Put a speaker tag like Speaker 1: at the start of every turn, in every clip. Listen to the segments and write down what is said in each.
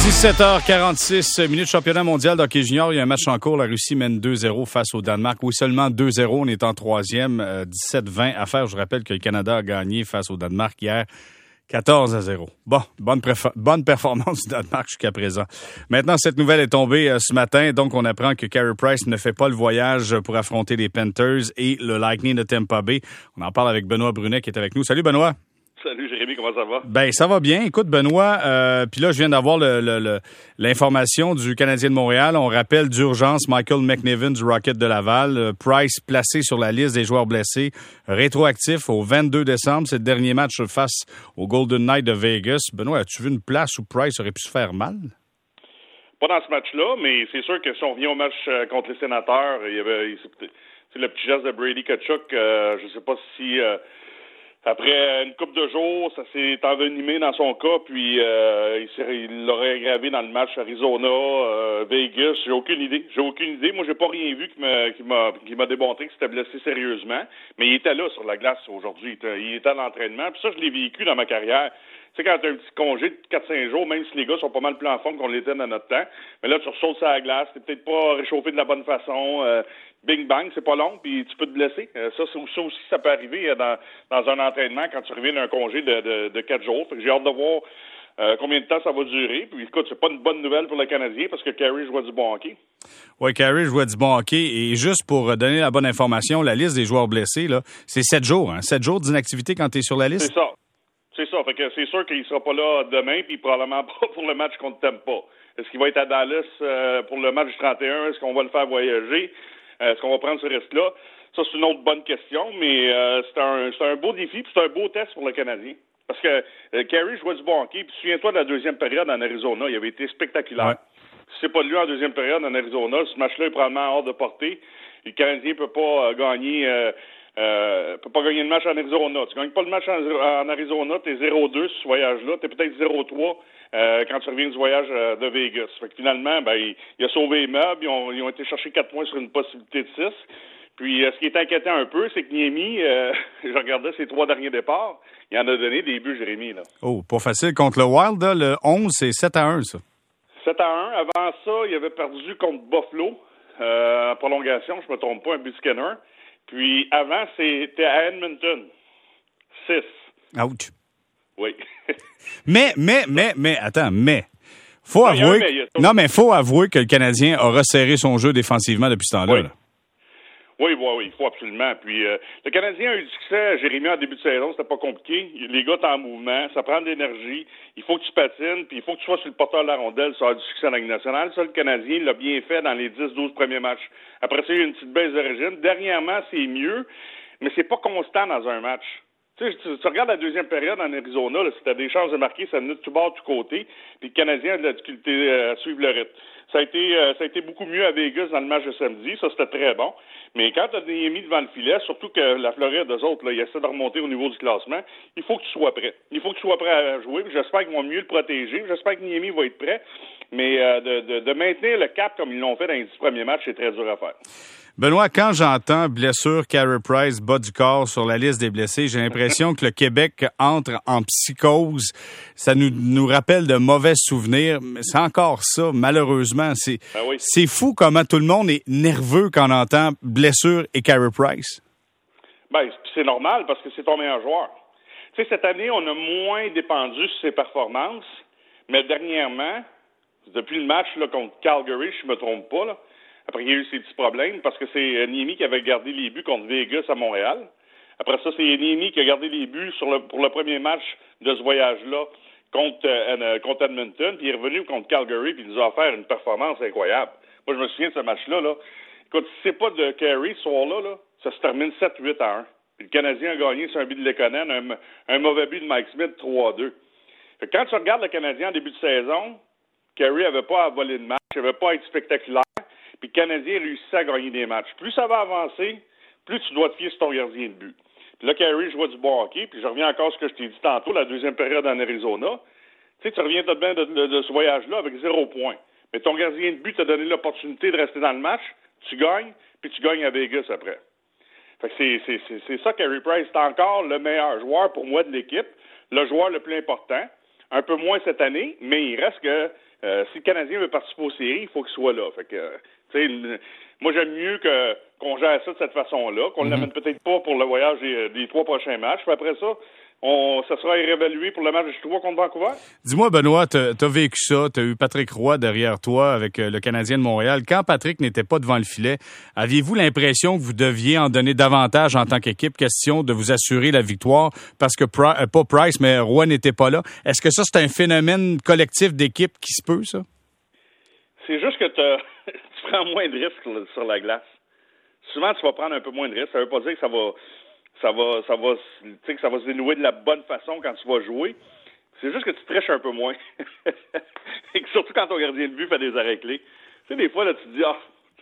Speaker 1: 17h46 minutes, championnat mondial d'hockey junior. Il y a un match en cours. La Russie mène 2-0 face au Danemark. Oui, seulement 2-0. On est en troisième. 17-20 à faire. Je rappelle que le Canada a gagné face au Danemark hier. 14-0. Bon, bonne performance du Danemark jusqu'à présent. Maintenant, cette nouvelle est tombée ce matin. Donc, on apprend que Carey Price ne fait pas le voyage pour affronter les Panthers et le Lightning de Tampa Bay. On en parle avec Benoît Brunet qui est avec nous. Salut, Benoît.
Speaker 2: Salut Jérémy, comment ça va?
Speaker 1: Ben ça va bien. Écoute Benoît, puis là je viens d'avoir l'information du Canadien de Montréal. On rappelle d'urgence Michael McNiven du Rocket de Laval, Price placé sur la liste des joueurs blessés, rétroactif au 22 décembre. C'est le dernier match face au Golden Knights de Vegas. Benoît, as-tu vu une place où Price aurait pu se faire mal?
Speaker 2: Pas dans ce match-là, mais c'est sûr que si on vient au match contre les Sénateurs, c'est le petit geste de Brady Tkachuk. Je sais pas si après une couple de jours, ça s'est envenimé dans son cas, puis il l'aurait aggravé dans le match Arizona, Vegas. J'ai aucune idée. Moi, j'ai pas rien vu qui m'a démontré qu'il s'était blessé sérieusement. Mais il était là sur la glace aujourd'hui. Il était à l'entraînement. Puis ça, je l'ai vécu dans ma carrière. Tu sais, quand tu as un petit congé de 4-5 jours, même si les gars sont pas mal plus en forme qu'on l'était dans notre temps, mais là, tu ressautes sur la glace, t'es peut-être pas réchauffé de la bonne façon, bing bang, c'est pas long, puis tu peux te blesser. Ça aussi, ça peut arriver dans un entraînement quand tu reviens d'un congé de 4 jours. Fait que j'ai hâte de voir combien de temps ça va durer. Puis écoute, c'est pas une bonne nouvelle pour le Canadien parce que Carey jouait du bon hockey.
Speaker 1: Oui, Carey jouait du bon hockey. Et juste pour donner la bonne information, la liste des joueurs blessés, là, c'est 7 jours. Hein? 7 jours d'inactivité quand tu es sur la liste?
Speaker 2: C'est ça. Fait que c'est sûr qu'il sera pas là demain, puis probablement pas pour le match contre Tampa. Est-ce qu'il va être à Dallas pour le match du 31? Est-ce qu'on va le faire voyager? Est-ce qu'on va prendre ce risque-là? Ça, c'est une autre bonne question, mais c'est un beau défi, puis c'est un beau test pour le Canadien. Parce que Carey jouait du bon hockey, puis souviens-toi de la deuxième période en Arizona, il avait été spectaculaire. Ouais. Si c'est pas de lui en deuxième période en Arizona, ce match-là est probablement hors de portée. Le Canadien peut pas gagner le match en Arizona. Tu gagnes pas le match en Arizona, t'es 0-2 sur ce voyage-là, t'es peut-être 0-3 quand tu reviens du voyage de Vegas. Fait que finalement, il a sauvé les meubles, ils ont été chercher 4 points sur une possibilité de 6. Puis ce qui est inquiétant un peu, c'est que Niemi, je regardais ses 3 derniers départs, il en a donné des buts, Jérémy. Là.
Speaker 1: Oh, pas facile. Contre le Wild, là, le 11, c'est 7-1, ça.
Speaker 2: 7-1. Avant ça, il avait perdu contre Buffalo, en prolongation, je me trompe pas, un but Skinner. Puis avant, c'était à Edmonton. 6.
Speaker 1: Ouch.
Speaker 2: Oui.
Speaker 1: mais, attends, faut avouer... faut avouer que le Canadien a resserré son jeu défensivement depuis ce temps-là.
Speaker 2: Oui. Oui, il faut absolument. Puis le Canadien a eu du succès, Jérémy, en début de saison, c'était pas compliqué. Les gars sont en mouvement, ça prend de l'énergie. Il faut que tu patines, puis il faut que tu sois sur le porteur de la rondelle, ça a du succès en Ligue nationale. Ça, le Canadien l'a bien fait dans les 10-12 premiers matchs. Après ça, il y a eu une petite baisse de régime. Dernièrement, c'est mieux, mais c'est pas constant dans un match. Tu sais, tu regardes la deuxième période en Arizona, là, si tu as des chances de marquer, ça venait de tout bord, de tout côté, puis le Canadien a de la difficulté à suivre le rythme. Ça a été beaucoup mieux à Vegas dans le match de samedi, ça c'était très bon. Mais quand tu as des mis devant le filet, surtout que la Floride, eux autres, là, ils essaient de remonter au niveau du classement, il faut que tu sois prêt. Il faut que tu sois prêt à jouer. J'espère qu'ils vont mieux le protéger. J'espère que Niemi va être prêt. Mais de maintenir le cap comme ils l'ont fait dans les 10 premiers matchs, c'est très dur à faire.
Speaker 1: Benoît, quand j'entends blessure, Carey Price, bas du corps sur la liste des blessés, j'ai l'impression que le Québec entre en psychose. Ça nous rappelle de mauvais souvenirs. Mais c'est encore ça, malheureusement. C'est fou comment tout le monde est nerveux quand on entend blessure et Carey Price.
Speaker 2: C'est normal parce que c'est ton meilleur joueur. Tu sais, cette année, on a moins dépendu sur ses performances, mais dernièrement, depuis le match là, contre Calgary, je me trompe pas, là, après, il y a eu ces petits problèmes parce que c'est Niemi qui avait gardé les buts contre Vegas à Montréal. Après ça, c'est Niemi qui a gardé les buts pour le premier match de ce voyage-là contre Edmonton. Puis il est revenu contre Calgary puis il nous a offert une performance incroyable. Moi, je me souviens de ce match-là. Là. Écoute, si c'est pas de Carey ce soir-là, ça se termine 7-8-1. Puis le Canadien a gagné sur un but de Lekonen, un mauvais but de Mike Smith 3-2. Fait que quand tu regardes le Canadien en début de saison, Carey n'avait pas à voler de match, il n'avait pas à être spectaculaire. Puis le Canadien réussit à gagner des matchs. Plus ça va avancer, plus tu dois te fier sur ton gardien de but. Puis là, Carey jouait du bon hockey, puis je reviens encore à ce que je t'ai dit tantôt, la deuxième période en Arizona. Tu sais, tu reviens tout de bien de ce voyage-là avec 0 point. Mais ton gardien de but t'a donné l'opportunité de rester dans le match, tu gagnes, puis tu gagnes à Vegas après. Fait que c'est ça, Carey Price. C'est encore le meilleur joueur pour moi de l'équipe, le joueur le plus important. Un peu moins cette année, mais il reste que Si le Canadien veut participer aux séries, il faut qu'il soit là. Fait que, moi, j'aime mieux qu'on gère ça de cette façon-là, qu'on ne l'amène peut-être pas pour le voyage des 3 prochains matchs. Puis après ça, ça sera réévalué pour le match de Chicago contre Vancouver.
Speaker 1: Dis-moi, Benoît, t'as vécu ça, t'as eu Patrick Roy derrière toi avec le Canadien de Montréal. Quand Patrick n'était pas devant le filet, aviez-vous l'impression que vous deviez en donner davantage en tant qu'équipe, question de vous assurer la victoire, parce que pas Price, mais Roy n'était pas là? Est-ce que ça, c'est un phénomène collectif d'équipe qui se peut, ça?
Speaker 2: C'est juste que tu prends moins de risques sur la glace. Souvent, tu vas prendre un peu moins de risques. Ça veut pas dire que ça va se dénouer de la bonne façon quand tu vas jouer. C'est juste que tu triches un peu moins. Et que surtout quand ton gardien de but fait des arrêts clés. Tu sais, des fois, là, tu te dis,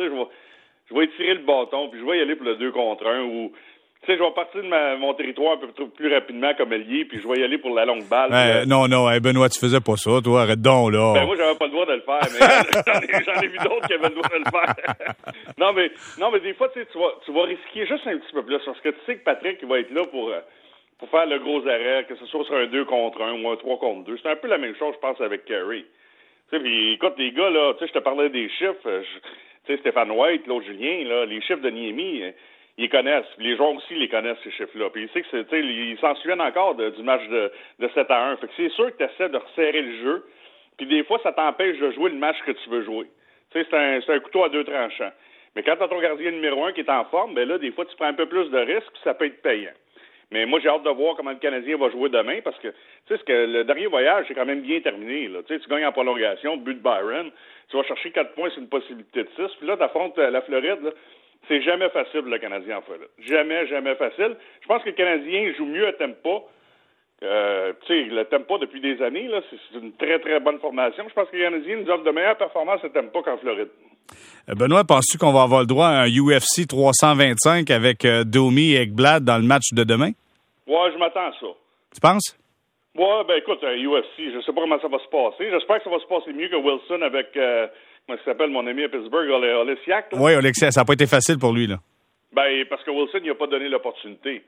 Speaker 2: je vais étirer le bâton, puis je vais y aller pour le 2 contre 1, ou, tu sais, je vais partir de mon territoire un peu plus rapidement comme ailier, puis je vais y aller pour la longue balle.
Speaker 1: Non, Benoît, tu faisais pas ça, toi, arrête donc, là.
Speaker 2: Ben, moi, j'avais pas le droit de le faire, mais j'en ai vu d'autres qui avaient le droit de le faire. non, mais des fois, tu sais, tu vas risquer juste un petit peu plus, parce que tu sais que Patrick, il va être là pour faire le gros arrêt, que ce soit sur un 2 contre 1 ou un 3 contre 2. C'est un peu la même chose, je pense, avec Carey. Tu sais, puis écoute, les gars, là, tu sais, je te parlais des chiffres, tu sais, Stéphane White, l'autre Julien, là, les chiffres de Niemi, ils connaissent. Les joueurs aussi les connaissent, ces chiffres-là. Puis tu sais que ils s'en souviennent encore du match de 7-1. Fait que c'est sûr que tu essaies de resserrer le jeu. Puis des fois, ça t'empêche de jouer le match que tu veux jouer. Tu sais, c'est un couteau à 2 tranchants. Mais quand tu as ton gardien numéro 1 qui est en forme, ben là, des fois, tu prends un peu plus de risques, puis ça peut être payant. Mais moi, j'ai hâte de voir comment le Canadien va jouer demain, parce que, tu sais, le dernier voyage, c'est quand même bien terminé, là. Tu sais, tu gagnes en prolongation, but de Byron, tu vas chercher 4 points sur une possibilité de 6, puis là, t'affrontes la Floride, là. C'est jamais facile, le Canadien, en fait. Jamais facile. Je pense que le Canadien joue mieux à Tampa. Tu sais, le Tampa, depuis des années, là, c'est une très, très bonne formation. Je pense que le Canadien nous offre de meilleures performances à Tampa qu'en Floride.
Speaker 1: Benoît, penses-tu qu'on va avoir le droit à un UFC 325 avec Domi et Ekblad dans le match de demain?
Speaker 2: Ouais, je m'attends à ça.
Speaker 1: Tu penses?
Speaker 2: Ouais, ben écoute, un UFC, je sais pas comment ça va se passer. J'espère que ça va se passer mieux que Wilson avec... comment il s'appelle, mon ami à Pittsburgh, Oleksiak?
Speaker 1: Oui, Oleksiak, ça n'a pas été facile pour lui, là.
Speaker 2: Ben, parce que Wilson, il n'a pas donné l'opportunité.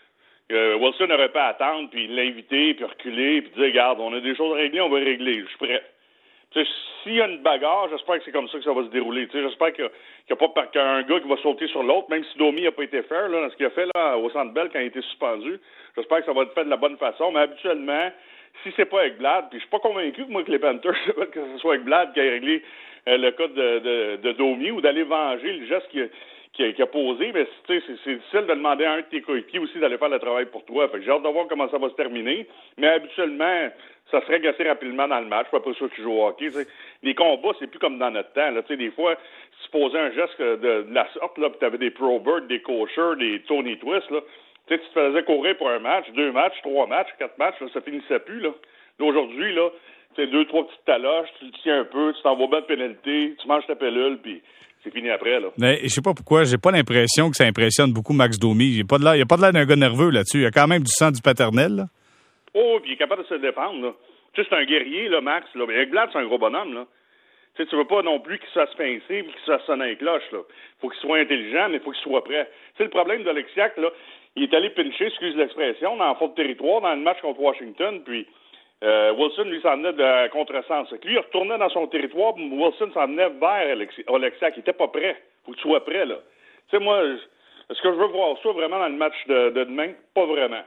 Speaker 2: Wilson aurait pas à attendre, puis l'inviter, puis reculer, puis dire, regarde, on a des choses à régler, on va régler, je suis prêt. Tu sais, s'il y a une bagarre, j'espère que c'est comme ça que ça va se dérouler. Tu sais, j'espère qu'il n'y a pas qu'un gars qui va sauter sur l'autre, même si Domi n'a pas été fair, là, dans ce qu'il a fait là, au Centre Bell quand il a été suspendu. J'espère que ça va être fait de la bonne façon, mais habituellement, si c'est pas avec Blad, puis je suis pas convaincu que moi que les Panthers, que ce soit avec Blad qui a réglé le cas de Domi ou d'aller venger le geste qui a posé, mais c'est difficile de demander à un de tes coéquipiers aussi d'aller faire le travail pour toi. Fait que j'ai hâte de voir comment ça va se terminer. Mais habituellement, ça se règle assez rapidement dans le match. Pas pour ceux qui jouent au hockey. T'sais. Les combats, c'est plus comme dans notre temps. Là. Des fois, si tu posais un geste de la sorte, là, puis tu avais des Probert, des Kosher, des Tony Twist, là, tu te faisais courir pour un match, 2 matchs, 3 matchs, 4 matchs, là, ça finissait plus. Là aujourd'hui, là, 2, 3 petites taloches, tu le tiens un peu, tu t'envoies bien de pénalité, tu manges ta pilule, puis c'est fini après, là.
Speaker 1: Mais je sais pas pourquoi, j'ai pas l'impression que ça impressionne beaucoup Max Domi. Il n'y a pas de l'air d'un gars nerveux là-dessus. Il y a quand même du sang du paternel, là.
Speaker 2: Oh, puis il est capable de se défendre, là. Tu sais, c'est un guerrier, là, Max, là. Mais Ekblad, c'est un gros bonhomme, là. Tu sais, tu veux pas non plus qu'il se fasse pincer et qu'il se fasse sonner un cloche, là. Faut qu'il soit intelligent, mais faut qu'il soit prêt. Tu sais, le problème d'Oleksiak, là, il est allé pincher, excuse l'expression, dans le fond de territoire, dans le match contre Washington, puis Wilson, lui, s'en venait de contresens. Lui, il retournait dans son territoire, puis Wilson s'en venait vers Oleksiak. Il était pas prêt. Faut que tu sois prêt, là. Tu sais, moi, est-ce que je veux voir ça vraiment dans le match de demain? Pas vraiment.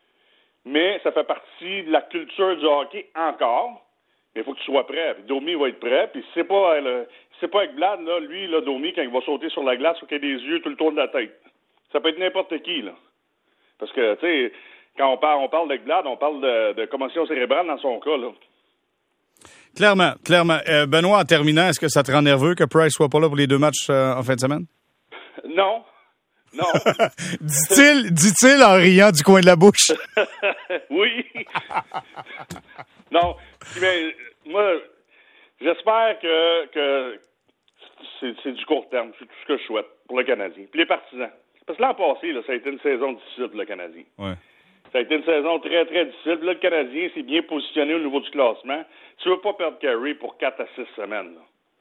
Speaker 2: Mais ça fait partie de la culture du hockey encore. Mais il faut que tu sois prêt. Puis Domi va être prêt. Puis si c'est pas avec Blad, là, lui, là, Domi, quand il va sauter sur la glace, il faut qu'il ait des yeux tout le tour de la tête. Ça peut être n'importe qui, là. Parce que, tu sais, quand on parle de Blad, on parle de commotion cérébrale dans son cas, là.
Speaker 1: Clairement. Benoît, en terminant, est-ce que ça te rend nerveux que Price soit pas là pour les 2 matchs en fin de semaine?
Speaker 2: Non.
Speaker 1: dit-il en riant du coin de la bouche.
Speaker 2: Oui. Non. Mais moi, j'espère que c'est du court terme. C'est tout ce que je souhaite pour le Canadien. Puis les partisans. Parce que l'an passé, là, ça a été une saison difficile pour le Canadien.
Speaker 1: Ouais.
Speaker 2: Ça a été une saison très, très difficile. Puis là, le Canadien s'est bien positionné au niveau du classement. Tu veux pas perdre Carey pour 4 à 6 semaines.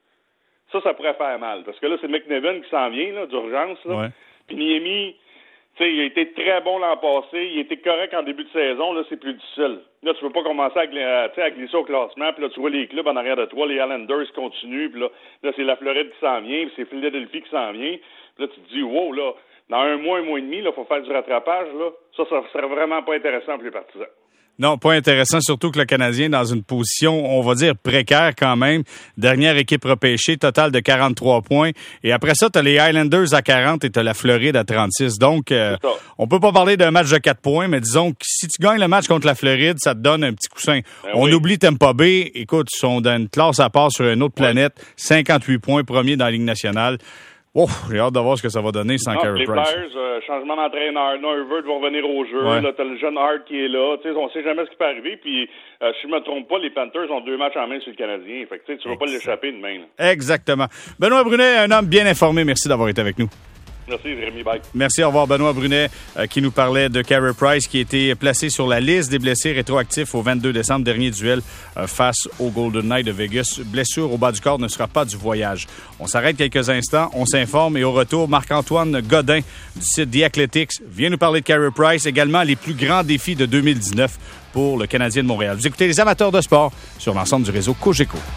Speaker 2: Là. Ça pourrait faire mal. Parce que là, c'est McNevin qui s'en vient, là, d'urgence. Là.
Speaker 1: Ouais.
Speaker 2: Puis Niemi, Tu sais, il a été très bon l'an passé. Il était correct en début de saison. Là, c'est plus difficile. Là, tu veux pas commencer à glisser au classement. Puis là, tu vois les clubs en arrière de toi. Les Islanders continuent. Puis là, c'est la Floride qui s'en vient. Puis c'est Philadelphie qui s'en vient. Puis là, tu te dis, wow, là, dans un mois et demi, il faut faire du rattrapage. Là. Ça serait vraiment pas intéressant pour les partisans.
Speaker 1: Non, pas intéressant, surtout que le Canadien est dans une position, on va dire, précaire quand même. Dernière équipe repêchée, total de 43 points. Et après ça, tu as les Islanders à 40 et tu as la Floride à 36. Donc, on peut pas parler d'un match de 4 points, mais disons que si tu gagnes le match contre la Floride, ça te donne un petit coussin. On oublie Tampa Bay. Écoute, ils sont dans une classe à part sur une autre planète. 58 points, premier dans la Ligue nationale. Oh, j'ai hâte de voir ce que ça va donner sans Carey Price.
Speaker 2: Les Flyers, changement d'entraîneur. Neuvirth va revenir au jeu. Ouais. Là, t'as le jeune Hart qui est là. T'sais, on sait jamais ce qui peut arriver. Puis, si je me trompe pas, les Panthers ont 2 matchs en main sur le Canadien. Fait que tu vas pas l'échapper demain. Là.
Speaker 1: Exactement. Benoît Brunet, un homme bien informé. Merci d'avoir été avec nous.
Speaker 2: Merci, Jérémy. Bye.
Speaker 1: Merci, au revoir. Benoît Brunet qui nous parlait de Carey Price qui a été placé sur la liste des blessés rétroactifs au 22 décembre. Dernier duel face au Golden Knights de Vegas. Blessure au bas du corps ne sera pas du voyage. On s'arrête quelques instants, on s'informe et au retour, Marc-Antoine Godin du site The Athletics vient nous parler de Carey Price, également les plus grands défis de 2019 pour le Canadien de Montréal. Vous écoutez les amateurs de sport sur l'ensemble du réseau Cogeco.